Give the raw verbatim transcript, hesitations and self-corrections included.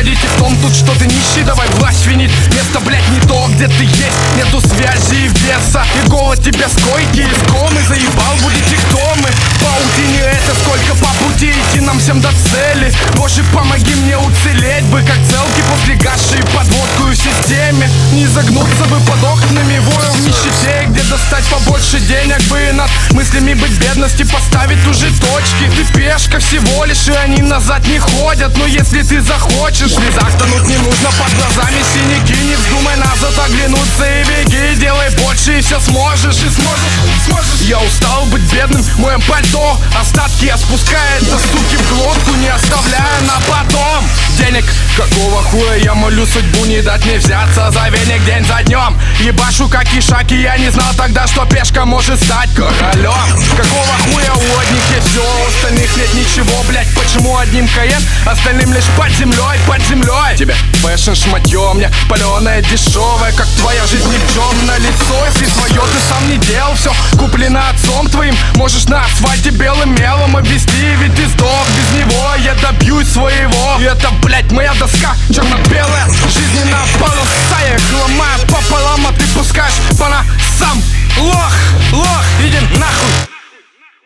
выходите в том тут, что ты нищий, давай власть винить. Место, блять, не то, где ты есть, нету связи и веса. И голод тебя с койки, из комы заебал, будете кто мы? Паутине это сколько по пути идти нам всем до цели. Боже, помоги мне уцелеть бы, как целки после гаши и подводку в системе. Не загнуться бы под окнами, вою в нищете, где достать побольше денег бы и над мыслями быть бедности поставить уже точки. Ты пешка всего лишь, и они назад не ходят. Но если ты захочешь, в слезах тонуть не нужно, под глазами синяки. Не вздумай назад оглянуться и беги. Делай больше и все сможешь, и сможешь, сможешь. Я устал быть бедным, моем пальто остатки я спускаю до суки в глотку, не оставляя на потом. Денег, какого хуя я молю судьбу не дать мне взяться за веник день за днем. Ебашу как ишаки, я не знал тогда, что пешка может стать королем. Какого хуя у одних есть все, у остальных нет ничего, блять. Почему одним каен, остальным лишь под землей, под землей. Тебе фэшн шматье, мне паленое дешевое, как твоя жизнь ни в чем на лицо. Если свое ты сам не делал, все куплено отцом твоим. Можешь на асфальте белым мелом обвести, ведь ты сдох без него. Я добьюсь своего, и это, блять, моя доска черно-белая.